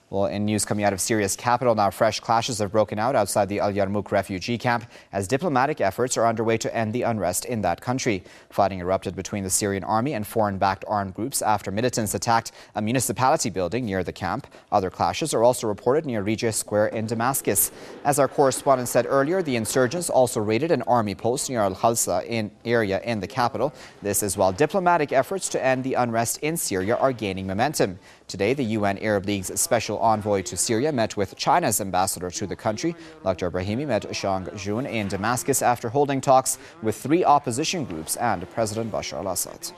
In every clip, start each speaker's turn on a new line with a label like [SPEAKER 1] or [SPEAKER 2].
[SPEAKER 1] Well, in news coming out of Syria's capital now, fresh clashes have broken out outside the Al Yarmouk refugee camp as diplomatic efforts are underway to end the unrest in that country. Fighting erupted between the Syrian army and foreign-backed armed groups after militants attacked a municipality building near the camp. Other clashes are also reported near Regis Square in Damascus. As our correspondent said earlier, the insurgents also raided an army post near Al-Khalsa area in the capital. This is while diplomatic efforts to end the unrest in Syria are gaining momentum. Today, the UN Arab League's special envoy to Syria met with China's ambassador to the country. Dr. Brahimi met Zhang Jun in Damascus after holding talks with 3 opposition groups and President Bashar al-Assad.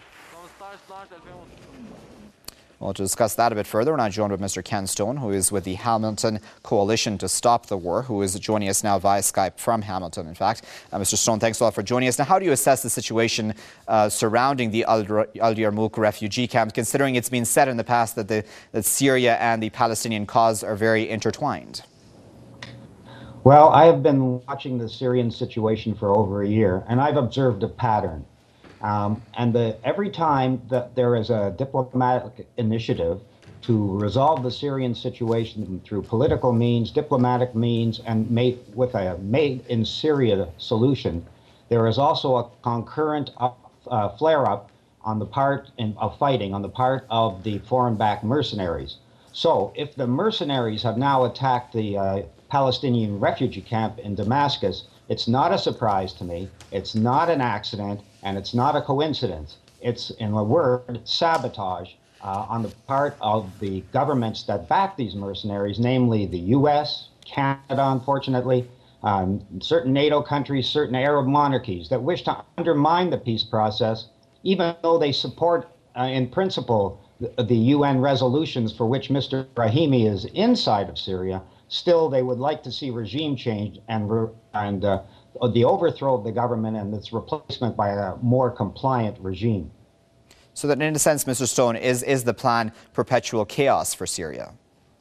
[SPEAKER 1] Well, to discuss that a bit further, we're now joined with Mr. Ken Stone, who is with the Hamilton Coalition to Stop the War, who is joining us now via Skype from Hamilton, in fact. Mr. Stone, thanks a lot for joining us. Now, how do you assess the situation surrounding the Al Yarmouk refugee camp, considering it's been said in the past that Syria and the Palestinian cause are very intertwined?
[SPEAKER 2] Well, I have been watching the Syrian situation for over a year, and I've observed a pattern. Every time that there is a diplomatic initiative to resolve the Syrian situation through political means, diplomatic means, and with a made-in-Syria solution, there is also a concurrent flare-up on the part of fighting on the part of the foreign-backed mercenaries. So if the mercenaries have now attacked the Palestinian refugee camp in Damascus, it's not a surprise to me, it's not an accident, and it's not a coincidence. It's, in a word, sabotage on the part of the governments that back these mercenaries, namely the U.S., Canada, unfortunately, certain NATO countries, certain Arab monarchies that wish to undermine the peace process, even though they support, in principle, the UN resolutions for which Mr. Brahimi is inside of Syria. Still, they would like to see regime change and the overthrow of the government and its replacement by a more compliant regime.
[SPEAKER 1] So that in a sense, Mr. Stone, is the plan perpetual chaos for Syria?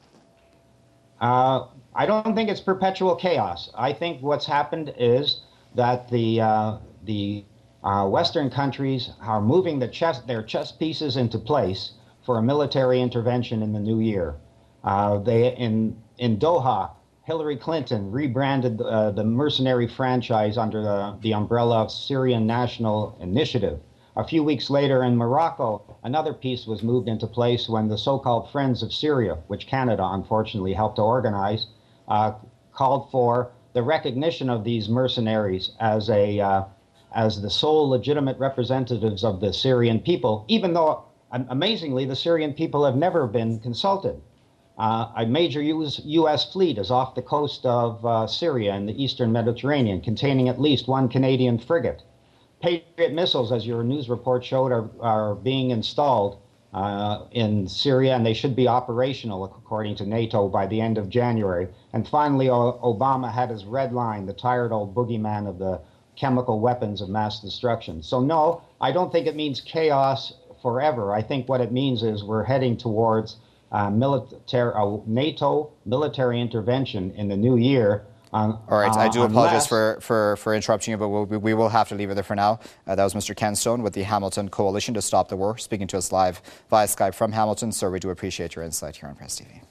[SPEAKER 2] I don't think it's perpetual chaos. I think what's happened is that the Western countries are moving their chess pieces into place for a military intervention in the new year. In Doha, Hillary Clinton rebranded the mercenary franchise under the umbrella of Syrian National Initiative. A few weeks later in Morocco, another piece was moved into place when the so-called Friends of Syria, which Canada unfortunately helped to organize, called for the recognition of these mercenaries as the sole legitimate representatives of the Syrian people, even though, amazingly, the Syrian people have never been consulted. A major U.S. fleet is off the coast of Syria in the eastern Mediterranean, containing at least 1 Canadian frigate. Patriot missiles, as your news report showed, are being installed in Syria, and they should be operational, according to NATO, by the end of January. And finally, Obama had his red line, the tired old boogeyman of the chemical weapons of mass destruction. So no, I don't think it means chaos forever. I think what it means is we're heading towards NATO military intervention in the new year.
[SPEAKER 1] All right, I do apologize for interrupting you, but we will have to leave it there for now. That was Mr. Ken Stone with the Hamilton Coalition to Stop the War, speaking to us live via Skype from Hamilton. Sir, we do appreciate your insight here on Press TV.